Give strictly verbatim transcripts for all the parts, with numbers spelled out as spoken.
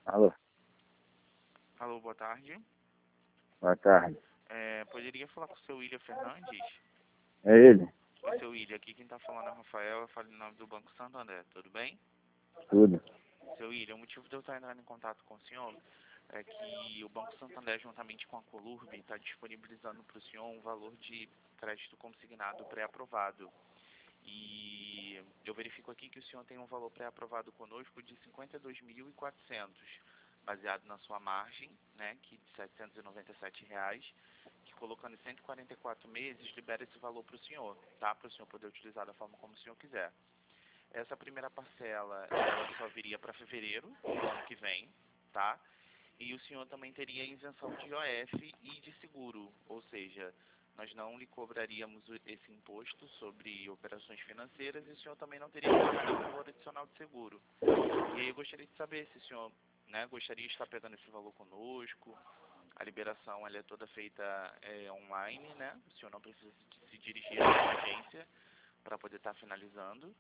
Alô, Alô, boa tarde. boa tarde. É, poderia falar com o seu William Fernandes? É ele? O seu William, aqui quem está falando é o Rafael, eu falo em nome do Banco Santander, tudo bem? Tudo. Seu William, o motivo de eu estar entrando em contato com o senhor é que o Banco Santander, juntamente com a Colurb, está disponibilizando para o senhor um valor de crédito consignado pré-aprovado. E eu verifico aqui que o senhor tem um valor pré-aprovado conosco de cinquenta e dois mil e quatrocentos, baseado na sua margem, né, que de setecentos e noventa e sete reais, que colocando em cento e quarenta e quatro meses, libera esse valor para o senhor, tá? Para o senhor poder utilizar da forma como o senhor quiser. Essa primeira parcela, ela só viria para fevereiro do ano que vem, tá? E o senhor também teria isenção de I O F e de seguro, ou seja, nós não lhe cobraríamos esse imposto sobre operações financeiras e o senhor também não teria que pagar nenhum valor adicional de seguro. E aí eu gostaria de saber se o senhor, né, gostaria de estar pegando esse valor conosco. A liberação ela é toda feita é, online, né? O senhor não precisa se dirigir a uma agência para poder estar finalizando.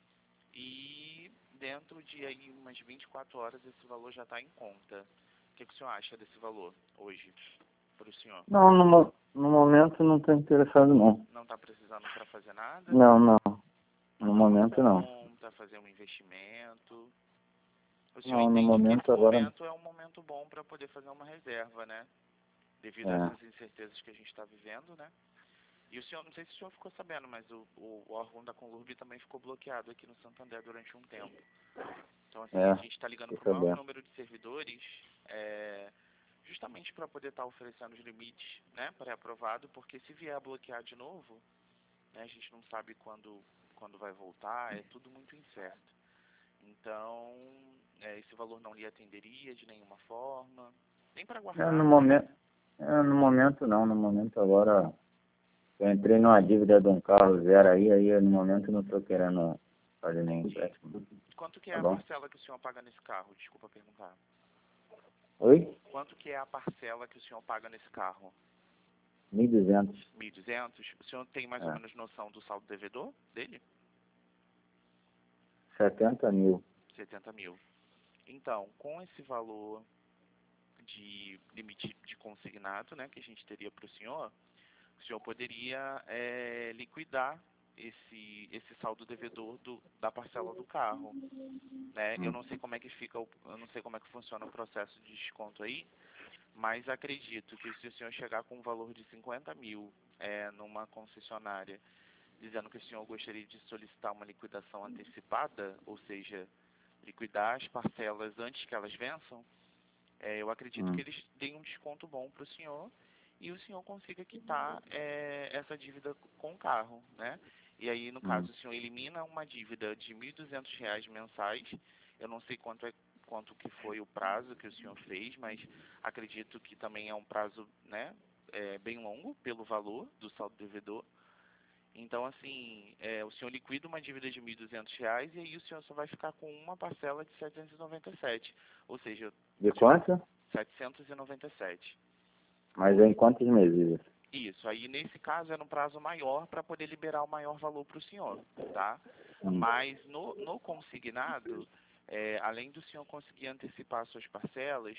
E dentro de aí umas vinte e quatro horas esse valor já está em conta. O que, que o senhor acha desse valor hoje para o senhor? Não, no, mo- no momento não estou interessado não. Não está precisando para fazer nada? Não, não. No Fazer uma momento não. compra, fazer um investimento? O senhor Não, no entende que esse momento agora não. momento é um momento bom para poder fazer uma reserva, né? Devido a É. essas incertezas que a gente está vivendo, né? E o senhor, não sei se o senhor ficou sabendo, mas o, o, o órgão da Conlurb também ficou bloqueado aqui no Santander durante um tempo. Então, assim, É, a gente está ligando tô para o maior sabendo. número de servidores, é, justamente para poder estar oferecendo os limites, né, pré-aprovado, porque se vier a bloquear de novo, né, a gente não sabe quando, quando vai voltar, é tudo muito incerto. Então, é, esse valor não lhe atenderia de nenhuma forma, nem para É, no guardar também, momento, né? é, no momento não. No momento agora eu entrei numa dívida de um carro zero aí, aí eu, no momento não estou querendo fazer nenhum Entendi. empréstimo. Quanto que é Tá a bom? parcela que o senhor paga nesse carro? Desculpa perguntar. Oi? Quanto que é a parcela que o senhor paga nesse carro? mil e duzentos. mil e duzentos? O senhor tem mais ou É. menos noção do saldo devedor dele? setenta mil. setenta mil. Então, com esse valor de limite de consignado, né, que a gente teria para o senhor, o senhor poderia é, liquidar esse, esse saldo devedor do, da parcela do carro, né? Eu Hum. não sei como é que fica, o, eu não sei como é que funciona o processo de desconto aí, mas acredito que se o senhor chegar com um valor de cinquenta mil é, numa concessionária, dizendo que o senhor gostaria de solicitar uma liquidação antecipada, ou seja, liquidar as parcelas antes que elas vençam, é, eu acredito que Hum. eles deem um desconto bom para o senhor e o senhor consiga quitar é, essa dívida com o carro, né? E aí, no Hum. caso, o senhor elimina uma dívida de mil e duzentos reais mensais. Eu não sei quanto é quanto que foi o prazo que o senhor fez, mas acredito que também é um prazo, né, é, bem longo pelo valor do saldo devedor. Então, assim, é, o senhor liquida uma dívida de mil e duzentos reais e aí o senhor só vai ficar com uma parcela de setecentos e noventa e sete, ou seja, De de quanto? setecentos e noventa e sete. Mas é em quantos meses? Isso, aí nesse caso é no prazo maior para poder liberar o maior valor para o senhor, tá? Hum. Mas no, no consignado, é, além do senhor conseguir antecipar suas parcelas,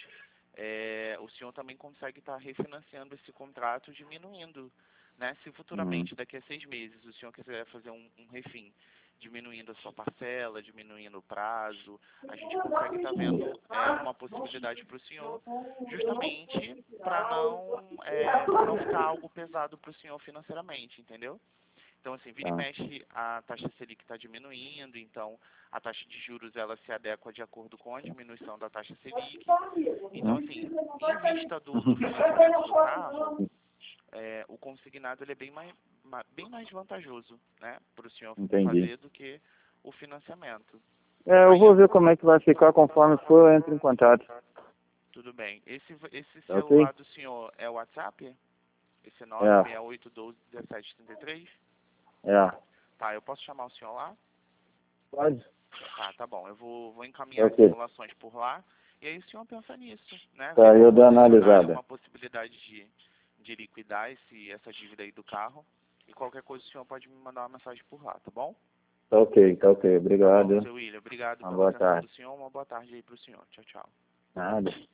é, o senhor também consegue estar refinanciando esse contrato diminuindo, né? Se Hum. futuramente, daqui a seis meses, o senhor quiser fazer um, um refim, diminuindo a sua parcela, diminuindo o prazo, a gente consegue estar vendo é, uma possibilidade para o senhor, justamente para não, é, para não ficar algo pesado para o senhor financeiramente, entendeu? Então, assim, vira e Tá. mexe, a taxa Selic está diminuindo, então a taxa de juros ela se adequa de acordo com a diminuição da taxa Selic. Então, assim, em vista do, do financiamento do carro, é, o consignado ele é bem mais, ma- bem mais vantajoso, né, para o senhor Entendi. fazer do que o financiamento. É, eu Aí, vou ver como é que vai ficar conforme for, eu entro em contato. tudo bem. Esse, esse Tá ok? celular do senhor é o WhatsApp? Esse nove seis É, oito um dois um sete três três? é. Tá, eu posso chamar o senhor lá? Pode? Tá, tá bom. Eu vou, vou Tá encaminhar as ok. informações por lá. E aí o senhor pensa nisso, né? Ver Tá, eu como dou vocês analisem analisada. uma possibilidade de, de liquidar esse, essa dívida aí do carro. E qualquer coisa o senhor pode me mandar uma mensagem por lá, tá bom? Tá ok, tá ok. Tá bom, Obrigado. seu William. Obrigado Uma pela boa atenção do tarde. senhor. Uma boa tarde aí pro senhor. Tchau, tchau. Nada.